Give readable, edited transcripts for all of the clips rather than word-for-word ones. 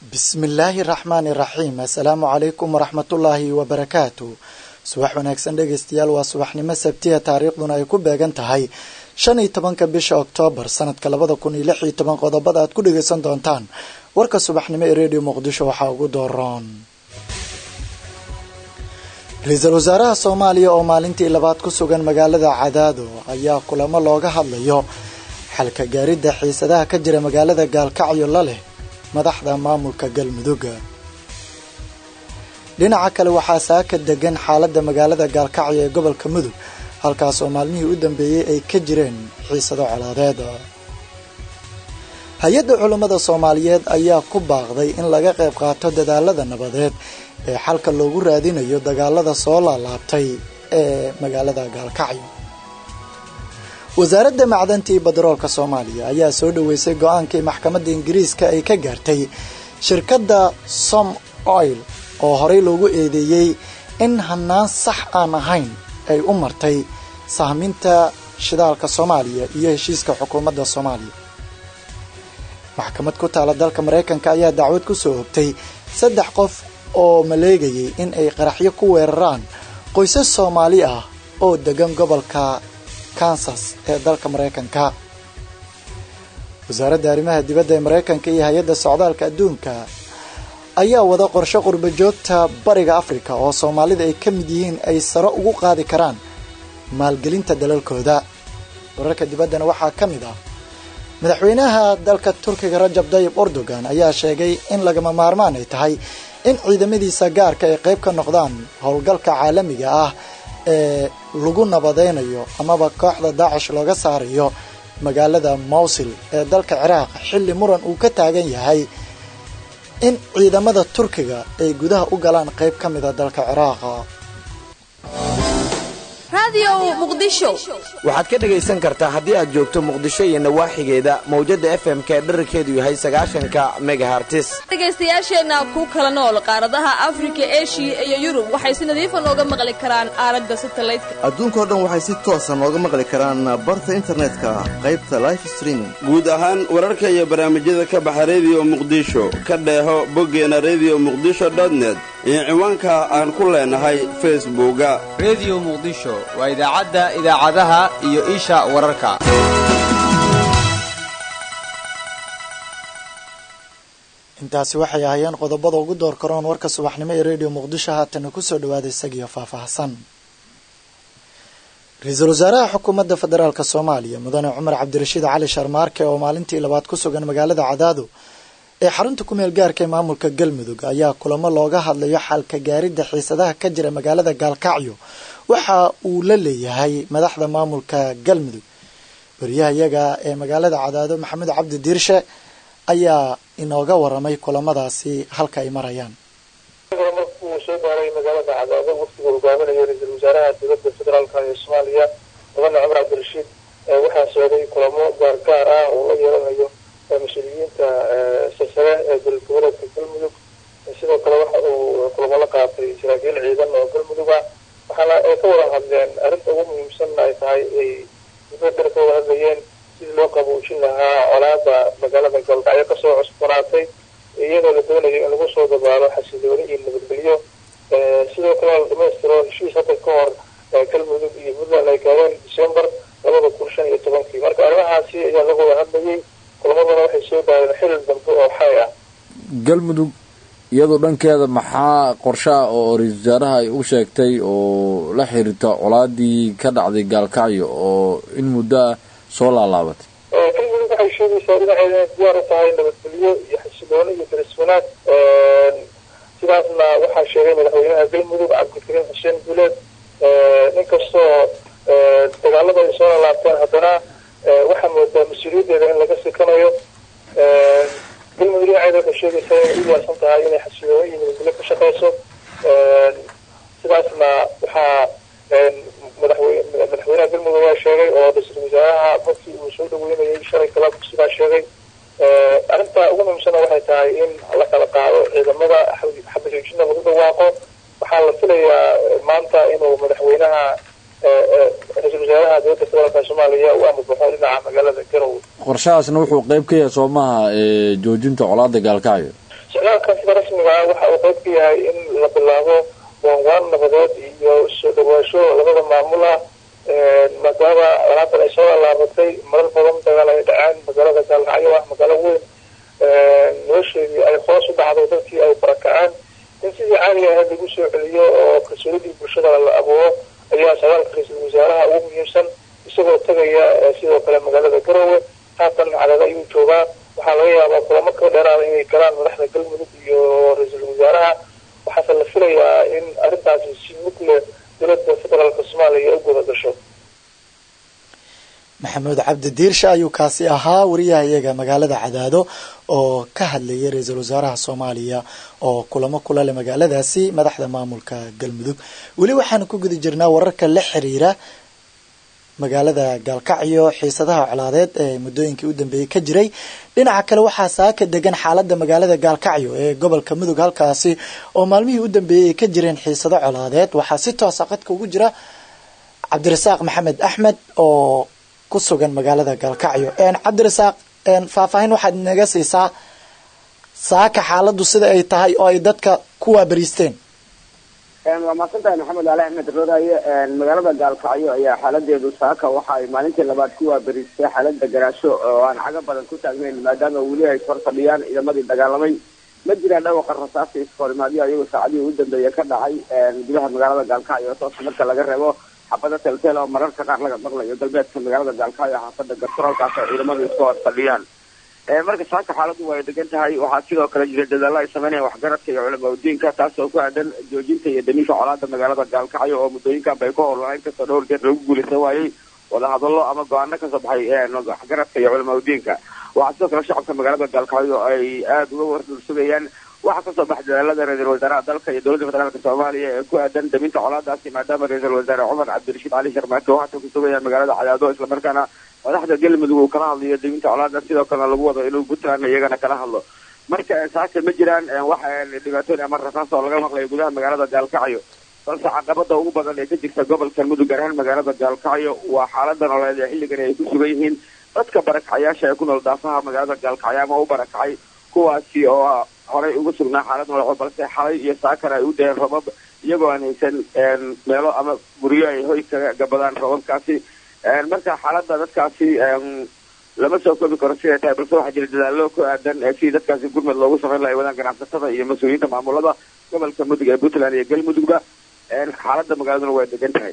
bismillaahi raxmaani raxiim assalaamu calaykum waraxmatullaahi wabarakaatu subax wanaagsan dhegeystayaal waa subaxnimo sabtiya taariikhduna ay ku beegan tahay 15 bisha Oktoobar sanadka 2016 qodobada aad ku dhageysan doontaan warka subaxnimo ee Radio Muqdisho waxaa ugu dooran Ra'iisul Wasaaraha Soomaaliya oo maalintii labaad ku sugan magaalada Cadaado ayaa kulamo looga hadlayo xalka gaaridda xiisadaha ka jira magaalada Gaalkacyo la leh madaxda maamulka Galmudug. dhinaca kale waxaa saaka degan xaaladda magaalada Gaalkacyo ee gobolka Mudug halkaas oo maalmihii u dambeeyay ay ka jireen xiisado colaadeed. hay-adda culimada Soomaaliyeed ayaa ku baaqday in laga qayb qaato dadaalada nabadeed ee xalka loogu raadinayo dagaalada soo laalaabtay ee magaalada Gaalkacyo. wasaaradda macdanta iyo batroolka Soomaaliya ayaa soo dhaweysay go'aankii maxkamadda Ingiriiska ay ka gaartay shirkadda Som Oil oo horey loogu eedeeyay in hanaan sax aan ahayn ay u martay sahminta shidaalka Soomaaliya iyo heshiiska xukuumadda Soomaaliya. maxkamad ku taala dalka Mareykanka ayaa dacwad ku soo oogtay 3 qof oo maleegayay in ay qaraxyo ku weeraraan qoysas Soomaali ah oo degan gobolka Kansas ee dalka Mareykanka. wasaaradda arrimaha dibadda ee Mareykanka iyo hay'adda socdaalka adduunka ayaa wada qorshe qurbo joogta bariga Afrika oo Soomaalida ay ka mid yihiin ay sare ugu qaadi karaan maalgelinta dalalkooda. wararka dibaddana waxaa ka mid ah madaxweynaha dalka Turkiga Rajab Tayyip Erdogan ayaa sheegay in lagama maarmaan ay tahay in ciidamadiisa gaarka ay qayb ka noqdaan howlgalka caalamiga ah ee lagu nabadeynayo amaba kooxda Daesh looga saarayo magaalada Mosul ee dalka Ciraaq xilli muran uu ka taagan yahay in ciidamada Turkiga ay gudaha u galaan qayb ka mid ah dalka Ciraaq. Radio Muqdisho waxaad ka dhageysan kartaa haddii aad joogto Muqdisho iyo nawaaxigeeda mowjada FM-ka dhererkeedu yahay 90 megahertz. dhageystayaasheena ku kala nool qaaradaha Afrika, Asia iyo Yurub waxay si nadiif ah nooga maqli karaan aalada satellite-ka. adduunka oo dhan waxay si toos ah nooga maqli karaan barta internetka qaybta live streaming. guud ahaan wararka iyo barnaamijyada ka baxa Radio Muqdisho ka dheeho boggeena radiomuqdisho.net iyo ciwaanka aan ku leenahay Facebook-ga Radio Muqdisho waa idaacadaha iyo isha wararka. intaasi waxay ahaayeen qodobada ugu door karoon warka subaxnimo ee Radio Muqdisho haatan ku soo dhawaada isagiyo faahfaahsan. Ra'iisul Wasaaraha Xukuumadda Federaalka Soomaaliya Mudane Cumar Cabdirashiid Cali Sharmaarke oo maalintii labaad ku sugan magaalada Cadaado ee xarunta ku meel gaarka ee maamulka Galmudug ayaa kulamo looga hadlayo xalka gaaridda xiisadaha ka jira magaalada Gaalkacyo waxa uu la leeyahay madaxda maamulka Galmudug. wariyahayaga ee magaalada Cadaado Maxamed Cabdi Diirshe ayaa inooga waramay kulamadaasi halka ay marayaan. markuu soo gaaray magaalada Cadaado waqtiga hogaaminaya Ra'iisul Wasaaraha Dowladda Federaalka ee Soomaaliya Mudane Cumar Cabdirashiid waxaa socday kulamo gaar ah oo la yeelanayo mas'uuliyiinta sare ee dowladda Galmudug. sidoo kale waxa uu kulamo la qaatay saraakiil ciidan oo Galmudug ah waxaana ay ka wada hadleen arrinta ugu muhiimsan ay tahay ay dowladda ka wada hadlayeen sidii loo qaboojin lahaa colaadda magaalada Gaalkacyo ka soo cusbanaatay iyadoo la doonayo in lagu soo dabaalo xasilooni iyo nabadgelyo. sidoo kale la dhamaystiro heshiis hadda ka hor Galmudug iyo Puntland ay gaareen December 2015. marka arrimahaasi ayaa laga wada hadlayay. kulamadana waxay soo gaareen xil dambe oo xay ah. Galmudug iyadoo dhankeeda maxaa qorshe oo Ra'iisul Wasaaraha ay u sheegtay oo la xiriirta colaadii ka dhacday Gaalkacyo oo in muddo soo laalaabatay. Galmudug waxay sheegaysaa in ay diyaar u tahay nabadgelyo iyo xasilooni iyo kalsoonaan. sidaasna waxaa sheegay madaxweynaha Galmudug Cabdikariim Xuseen Guuleed. inkastoo dagaalada ay soo laabteen haddana waxaa moodaa mas'uuliyaddeeda in laga sikanayo. Galmudug waxay sheegaysaa inay u diyaarsan tahay inay xasilooni iyo nabadgelyo ka shaqeyso. sidaasna waxaa madaxweynaha Galmudug waa sheegay oo Ra'iisul Wasaaraha markii uu soo dhaweynayay shalay kala sidaa sheegay. arrinta ugu muhiimsan waxay tahay in la kala qaado ciidamada xabashoojina lagu dhawaaqo. waxaa la filayaa maanta inuu madaxweynaha Ra'iisul Wasaaraha Dowladda Federaalka Soomaaliya uu ambaxo dhinaca magaalada Garowe. qorshahaasna wuxuu qayb ka yahay Soomaha joojinta colaadda Gaalkacyo. socdaalka sida rasmiga ah waxa uu qayb ka yahay in la bilaabo waanwaan nabadeed iyo soo dhawaasho labada maamul ah maadaama alaatan ay soo laabatay marar badan dagaal ay dhaceen magaalada gaalkacyo ah magaalo weyn nolosheedii ay hoos u dhacday dadkii ay barakaceen in sidii caadiga ahayd lagu soo celiyo oo kalsoonidii bulshada la abuuro ayaa socdaalka ra-iisul wasaaraha ugu muhiimsan isagoo tegaya sidoo kale magaalada garowe haatan cadaada ayuu joogaa waxaa laga yaabaa kulamo ka dheeraada inay galaan madaxda galmudug iyo ra-iisul wasaaraha waxaase la filayaa in arrintaasi si mugle dowladda federaalka soomaaliya u guda gasho. maxamuud cabdi diirsha ayuu kaasi ahaa wariyaha iyaga magaalada cadaado oo ka hadlayay ra-iisul wasaaraha soomaaliya oo kulamo kula leh magaaladaasi madaxda maamulka galmudug. weli waxaanu ku guda jirnaa wararka la xiriira magaalada gaalkacyo xiisadaha colaadeed ee muddooyinkii u dambeeyey ka jiray. dhinaca kale waxaa saaka degan xaalada magaalada gaalkacyo ee gobolka mudug halkaasi oo maalmihii u dambeeyey ay ka jireen xiisado colaadeed. waxaa si toosa qadka ugu jira cabdirasaaq maxamed axmed oo ku sugan magaalada gaalkacyo. cabdirasaaq faahfaahin waxaad inaga siisaa saaka xaaladu sida ay tahay oo ay dadka ku waabariisteen. waa mahadsantahay maxamed ali axmed roodaye. magaalada gaalkacyo ayaa xaaladeedu saaka waxa ay maalintii labaad ku waabariistay xaalada garaasho oo aan caga badan ku taagnayn maadaama weli ay hor fadhiyaan ciidamadii dagaalamay. ma jiraan dhawaqa rasaasta iskoorimaadyo ayagoo saacadihii u dambeeya ka dhacay gudaha magaalada gaalkacyo toosa marka laga reebo xabada teltel oo mararka qaar laga maqlayo galbeedka magaalada gaalkacyo xaafada garsorolkaas oo ciidamadu isku hor fadhiyaan. marka saaka xaaladu way degan tahay. waxaa sidoo kale jira dadaalo ay sameynayaan waxgaradka iyo culamo diinka taas oo ku aadan joojinta iyo damiinka colaada magaalada gaalkacyo oo muddooyinkan bay ku howlanayn kastoo dhowr jeer lagu guulaysan waayey wadahadallo ama go-aano kasoo baxay waxgaradka iyo culamo diinka. waxaa sidoo kale shacabka magaalada gaalkacyo ay aada uga wardulsugayaan waxaa kasoo baxay dadaalada ra-iisul wasaaraha dalka iyo dowladda federaalka soomaaliya ee ku aadan daminta colaadaasi maadaama ra-iisul wasaare cumar cabdirashiid cali sharmaake oo hata ku sugaya magaalada cadaado islamarkaana madaxda galmudug uu kala hadlayo daminta colaada sidoo kalena lagu wado inuu puntland iyagana kala hadlo. marka saaka ma jiraan wax dhibaatooyin ama rasaas oo laga maqlayo gudaha magaalada gaalkacyo balse caqabada ugu badan ee ka jirta gobolka mudug gaar ahaan magaalada gaalkacyo waa xaalada nololeed ee xilligan ay ku sugan yihiin dadka barakacayaasha ee ku nool daafaha magaalada gaalkacyo ama u barakacay kuwaasi oo horey ugu sugnaa xaalad nololeed balse xalay iyo saakar ay u dayeen robab iyagoo aan haysan meelo ama guryo ay hoy kaga gabadaan robabkaasi. marka xaalada dadkaasi lama soo koobi karo siday tahay balse waxaa jira dadaalo ku aadan sidii dadkaasi gurmad loogu samayn lahay wadaan ganacsatada iyo mas-uuliyiinta maamulada gobolka mudug ee puntland iyo galmudugba. xaalada magaaladuna way degan tahay.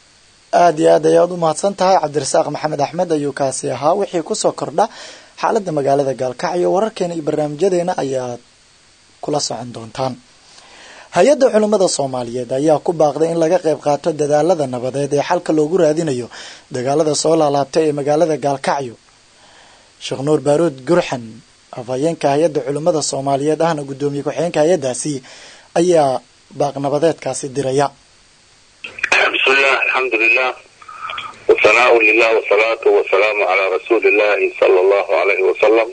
aada iyo aad ayaad u mahadsan tahay cabdirasaaq maxamed axmed ayuu kaasi ahaa. wixii kusoo kordha xaalada magaalada gaalkacyo wararkeena iyo barnaamijyadeena ayaad kula socon doontaan. hay-adda culimmada soomaaliyeed ayaa ku baaqday in laga qayb qaato dadaalada nabadeed ee xalka loogu raadinayo dagaalada soo laalaabtay ee magaalada gaalkacyo. sheekh nuur baaruud gurxan afhayeenka hay-adda culimmada soomaaliyeed ahna guddoomiye ku-xigeenka hay-addaasi ayaa baaq nabadeedkaasi diraya. bismillah alxamdulilah wasanaau lilah wasalaatu wasalaamu calaa rasuulillahi sala allahu alayhi wasalam.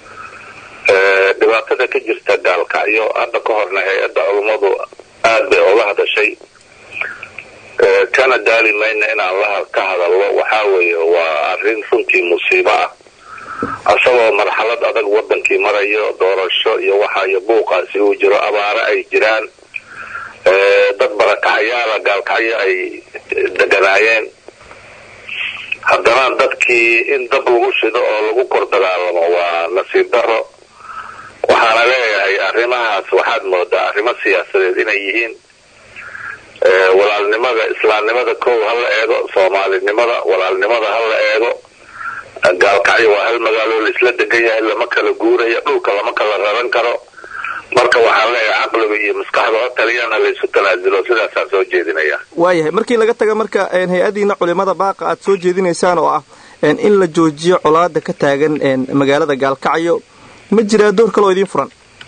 dhibaatada ka jirta gaalkacyo hadda ka horna hay-adda culummadu aad bay oga hadashay kana daali mayna inaan ka hadalno. waxaa weeye waa arrin runtii musiibo ah asagoo marxalad adag wadankii marayo doorasho iyo waxa iyo buuqaasi uu jiro abaaro ay jiraan dad barakacayaala gaalkacyo ay deganaayeen haddana dadkii in dab lagu shido oo lagu kor dagaalamo waa nasiib daro. waxaana leeyahay arrimahaas waxaad moodaa arrimo siyaasadeed inay yihiin. walaalnimada islaamnimada kow hala eego, soomaalinimada walaalnimada hala eego. gaalkacyo waa hal magaalo la isla degan yahay, lama kala guurayo, dhulka lama kala raran karo. marka waxaan leeyahay caqliga iyo maskaxda oo taliyana laysu tanaasulo sidaasaan soo jeedinaya. waayahay markii laga taga marka hay-adiina culimada baaqa aad soo jeedinaysaan oo ah in la joojiyo colaada ka taagan magaalada gaalkacyo ma jiraa door kaloo idiin furan?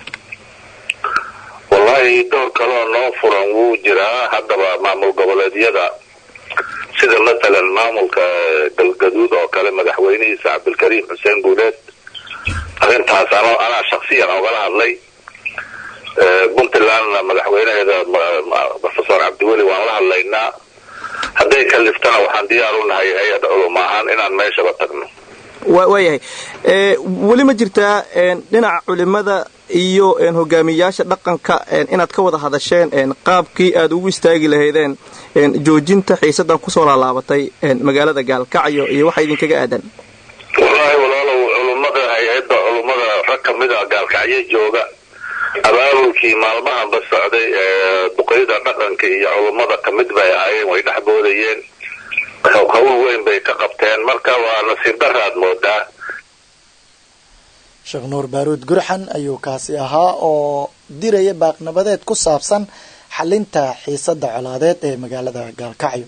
wallahi door kaloo noo furan wuu jiraa. haddaba maamul goboleedyada sida matalan maamulka galgaduud oo kale madaxweynihiisa cabdilkariim xuseen guuleed arrintaas anaa shaksiyan ogala hadlay. puntlandna madaxweynaheeda professor cabdiweli waan la hadlaynaa. hadday kaliftana waxaan diyaar u nahay hay-ad culum ahaan inaan meeshaba tagno. waayahay weli ma jirtaa dhinaca culimada iyo hogaamiyayaasha dhaqanka inaad ka wada hadasheen qaabkii aad ugu istaagi lahaydeen joojinta xiisadan kusoo laalaabatay magaalada gaalkacyo iyo waxa idinkaga aadan wallaahi walaalow culummada hay-adda culummada rag ka mid a gaalkacyo jooga abaabulkii maalmahanba socday duqeyda dhaqanka iyo culummada ka mid bay ahaayeen way dhex boodayeen hawl weyn bay ka qabteen marka waa nasiib daraad moodaa. sheekh nuur baaruud gurxan ayuu kaasi ahaa oo diraya baaqnabadeed ku saabsan xalinta xiisada colaadeed ee magaalada gaalkacyo.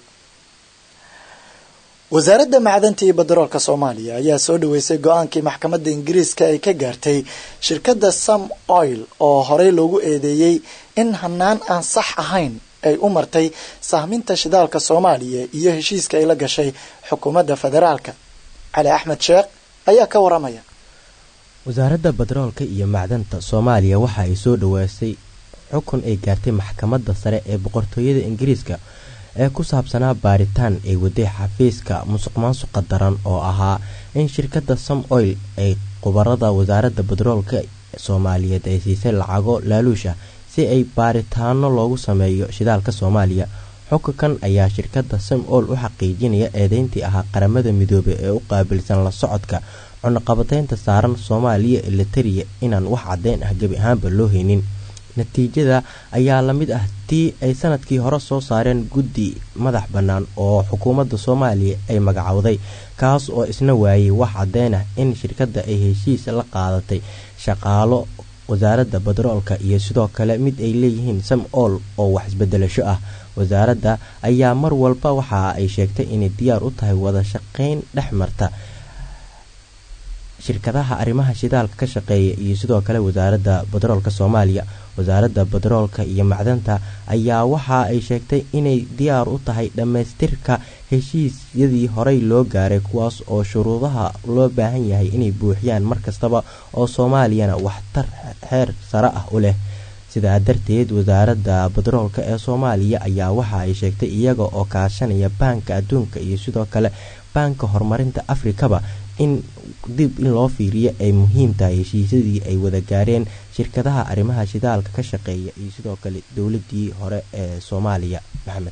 wasaaradda macdanta iyo badaroolka soomaaliya ayaa soo dhaweysay go-aankii maxkamadda ingiriiska ay ka gaartay shirkadda Sam Oil oo horey loogu eedeeyey in hanaan aan sax ahayn ay u martay sahminta shidaalka Soomaaliya iyo heshiiska ay la gashay xukuumadda federaalka. Cali Axmed Sheekh ayaa ka waramaya. wasaaradda badaroolka iyo macdanta Soomaaliya waxa ay soo dhaweysay xukun ay gaartay maxkamadda sare ee boqortooyada Ingiriiska ee ku saabsanaa baaritaan ay waday xafiiska musuqmaasuqa daran oo ahaa in shirkadda Sam Oil ay qubarada wasaaradda badaroolka Soomaaliyeed ay siisay lacago laaluusha si ay baaritaano loogu sameeyo shidaalka Soomaaliya. xukunkan ayaa shirkadda Sam Oil u xaqiijinaya eedeyntii ahaa qaramada midoobay ee u qaabilsan la socodka cunaqabataynta saaran Soomaaliya ee la tariya inaan wax cadeyn ah gabi ahaanba loo haynin. natiijada ayaa la mid ah tii ay sanadkii hore soo saareen guddi madax bannaan oo xukuumadda Soomaaliya ay magacawday kaas oo isna waayay wax cadeyn ah in shirkadda ay heshiis la qaadatay shaqaalo wasaaradda badaroolka iyo sidoo kale mid ay leeyihiin Sam Oil oo wax isbedelasho ah. wasaaradda ayaa mar walba waxa ay sheegtay inay diyaar u tahay wada shaqeyn dhexmarta shirkadaha arrimaha shidaalka ka shaqeeya iyo sidoo kale wasaaradda badaroolka Soomaaliya. wasaaradda badaroolka iyo macdanta ayaa waxa ay sheegtay inay diyaar u tahay dhameystirka heshiisyadii horey loo gaaray kuwaas oo shuruudaha loo baahan yahay inay buuxiyaan markastaba oo Soomaaliyana waxtar heer sare ah u leh. sidaa darteed wasaaradda badaroolka ee Soomaaliya ayaa waxa ay sheegtay iyaga oo kaashanaya Baanka Adduunka iyo sidoo kale Baanka Horumarinta Afrikaba in dib in loo fiiriyo ay muhiim tahay heshiisyadii ay wada gaareen shirkadaha arrimaha shidaalka ka shaqeeya iyo sidoo kale dawladii hore ee Soomaaliya. Maxamed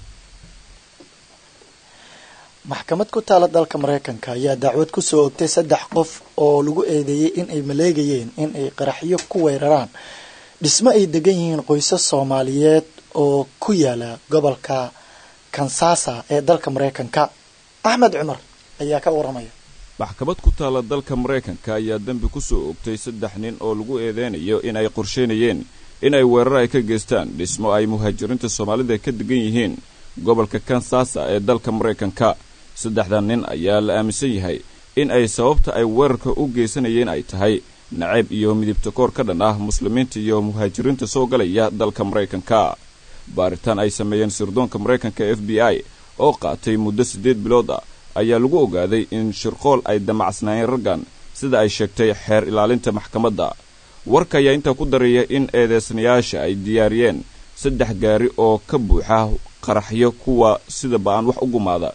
maxkamad ku taala dalka Mareykanka ayaa dacwad ku soo ogtay 3 qof oo lagu eedeeyay in ay maleegayeen in ay qaraxyo ku weeraraan dhismo ay degan yihiin qoysas Soomaaliyeed oo ku yaala gobolka Kansas ee dalka Mareykanka. Axmed Cumar ayaa ka waramaya. maxkamad ku taala dalka Mareykanka ayaa dambi ku soo ogtay 3 nin oo lagu eedeynayo in ay qorsheynayeen in ay weerar ay ka geystaan dhismo ay muhaajiriinta Soomaalida ka degan yihiin gobolka Kansas ee dalka Mareykanka. 3 nin ayaa la aaminsan yahay in ay sababta ay weerarka u geysanayeen ay tahay nacayb iyo midibta koor ka dhan ah muslimiinta iyo muhaajiriinta soo galaya dalka Mareykanka. baaritaan ay sameeyeen sirdoonka Mareykanka FBI oo qaatay muddo 8 bilood ah ayaa lagu ogaaday in shirqool ay damacsanaayeen raggan sida ay sheegtay xeer ilaalinta maxkamadda. warka ayaa inta ku daraya in eedeysanayaasha ay diyaariyeen 3 gaari oo ka buuxa qaraxyo kuwa sida baan wax u gumaada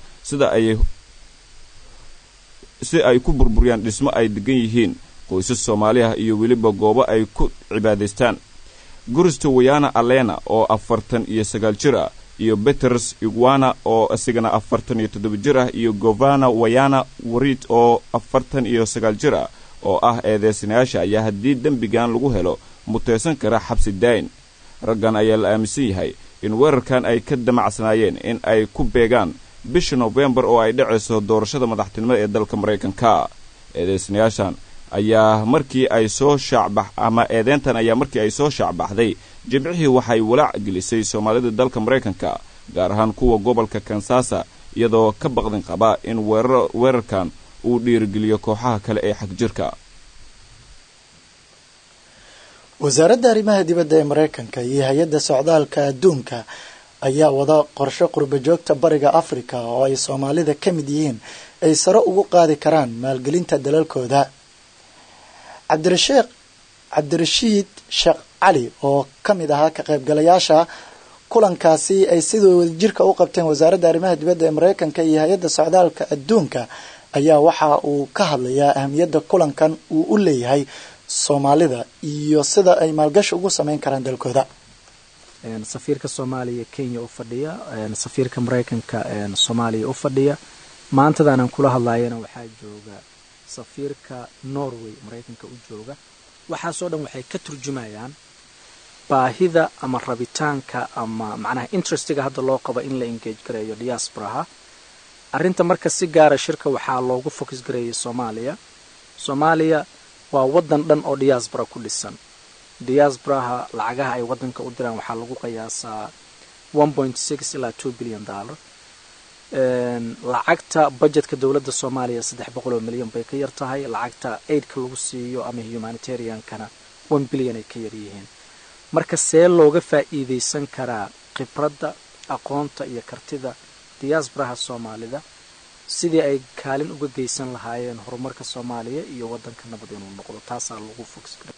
si ay ku burburiyaan dhismo ay degan yihiin qoysas Soomaali ah iyo weliba goobo ay ku cibaadaystaan. Guristo Wayana Alena oo 49 jir ah iyo Peters Iguana oo asigana 47 jir ah iyo Govana Wayana Warit oo 49 jir ah oo ah eedeysanayaasha ayaa haddii dambigan lagu helo muteysan kara xabsi dayn. raggan ayaa la aaminsan yahay in weerarkan ay ka damacsanaayeen in ay ku beegaan bisha November oo ay dhacayso doorashada madaxtinimada ee dalka Mareykanka. eedeysanayaashan ayaa markii ay soo shaacbaxday jimcihii waxay walaac gelisay Soomaalida dalka Mareykanka gaar ahaan kuwa gobolka Kansas iyadoo ka baqdin qaba in weerarkan uu dhiirigeliyo kooxaha kale ee xaq jirka. wasaaradda arrimaha dibadda ee Mareykanka iyo hay'adda socdaalka adduunka ayaa wada qorshe qurba joogta bariga Afrika oo ay Soomaalida ka mid yihiin ay sare ugu qaadi karaan maalgelinta dalalkooda. Cabdirashiid Sheekh Cali oo ka mid ahaa ka qaybgalayaasha kulankaasi ay sidoo jirka u qabteen wasaaradda arrimaha dibadda ee Mareykanka iyo hay'adda socdaalka adduunka ayaa waxa uu ka hadlayaa ahamiyadda kulankan uu u leeyahay soomaalida iyo sida ay maalgashi ugu sameyn karaan dalkooda. safiirka Soomaaliya Kenya u fadhiya, safiirka Mareykanka Soomaaliya u fadhiya. maantadan aan kula hadlayana waxaa jooga safiirka Norway Mareykanka u jooga. waxaas oo dhan waxay ka turjumayaan baahida ama rabitaanka ama macnaha interestiga hadda loo qabo in la engage gareeyo diasporaha. arrinta marka si gaara shirka waxaa loogu focus gareeyay Soomaaliya waa wadan dhan oo diaspora ku dhisan. diasporaha lacagaha ay wadanka u diraan waxaa lagu qiyaasaa 1.6 ilaa 2 billion dollar. lacagta budgetka dawladda Soomaaliya 300 milyan bay ka yar tahay. lacagta aidka lagu siiyo ama humanitarian-kana 1 billion ay ka yar yihiin. marka see looga faa'iideysan karaa khibradda, aqoonta iyo kartida diasporaha Soomaalida sidii ay kaalin uga geysan lahaayeen horumarka Soomaaliya iyo wadanka nabad inuu noqdo. taasaa lagu focus gareeyay.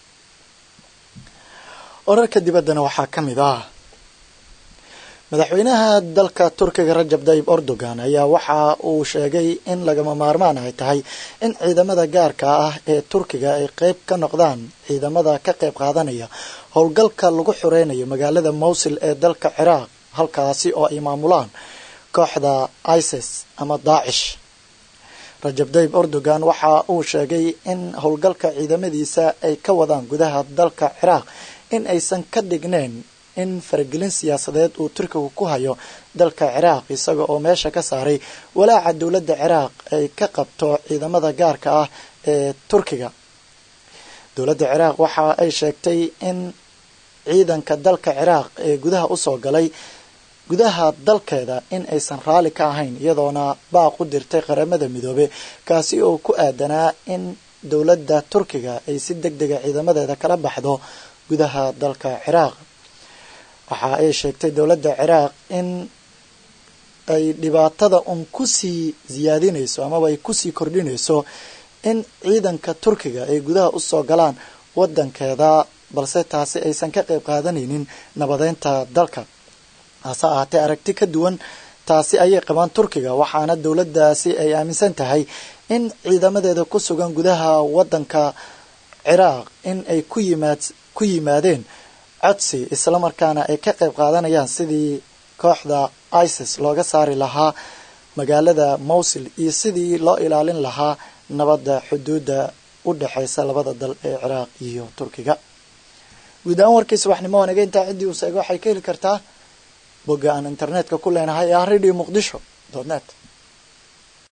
wararka dibaddana waxaa ka mid ah madaxweynaha dalka Turkiga Rajab Tayyip Erdogan ayaa waxa uu sheegay in lagama maarmaan ay tahay in ciidamada gaarka ah ee Turkiga ay qayb ka noqdaan ciidamada ka qayb qaadanaya howlgalka lagu xureynayo magaalada Mosul ee dalka Ciraaq, halkaasi oo ay maamulaan kooxda ISIS ama Daesh. Rajab Tayyip Erdogan waxa uu sheegay in howlgalka ciidamadiisa ay ka wadaan gudaha dalka Ciraaq in aysan ka dhignayn in faragelin siyaasadeed uu Turkigu ku hayo dalka Ciraaq, isaga oo meesha ka saaray walaaca dowladda Ciraaq ay ka qabto ciidamada gaarka ah ee Turkiga. dowladda Ciraaq waxa ay sheegtay in ciidanka dalka Ciraaq ee gudaha u soo galay gudaha dalkeeda in aysan raali ka ahayn, iyadoona baaq u dirtay qaramada midoobay kaasi oo ku aadanaa in dowladda Turkiga ay si degdeg ah ciidamadeeda kala baxdo gudaha dalka Ciraaq. waxa ay sheegtay dowladda Ciraaq in ay dhibaatada ku sii ziyaadinayso ama ay ku sii kordhinayso in ciidanka Turkiga ay gudaha u soo galaan wadankeeda, balse taasi aysan ka qayb qaadanaynin nabadeynta dalka. hase ahaatee aragti ka duwan taasi ayay qabaan Turkiga, waxaana dowladdaasi ay aaminsan tahay in ciidamadeeda ku sugan gudaha wadanka Ciraaq in ay ku yimaadeen codsi, isla markaana ay ka qayb qaadanayaan sidii kooxda ISIS looga saari lahaa magaalada Mosul iyo sidii loo ilaalin lahaa nabadda xuduudda u dhaxaysa labada dal ee Ciraaq iyo Turkiga. guud ahaan warkiisa waxnimo wanaagay intaa ciddii uu sheegay waxay ka heli kartaa bogga aan internetka ku leenahay ee radio muqdisho.net.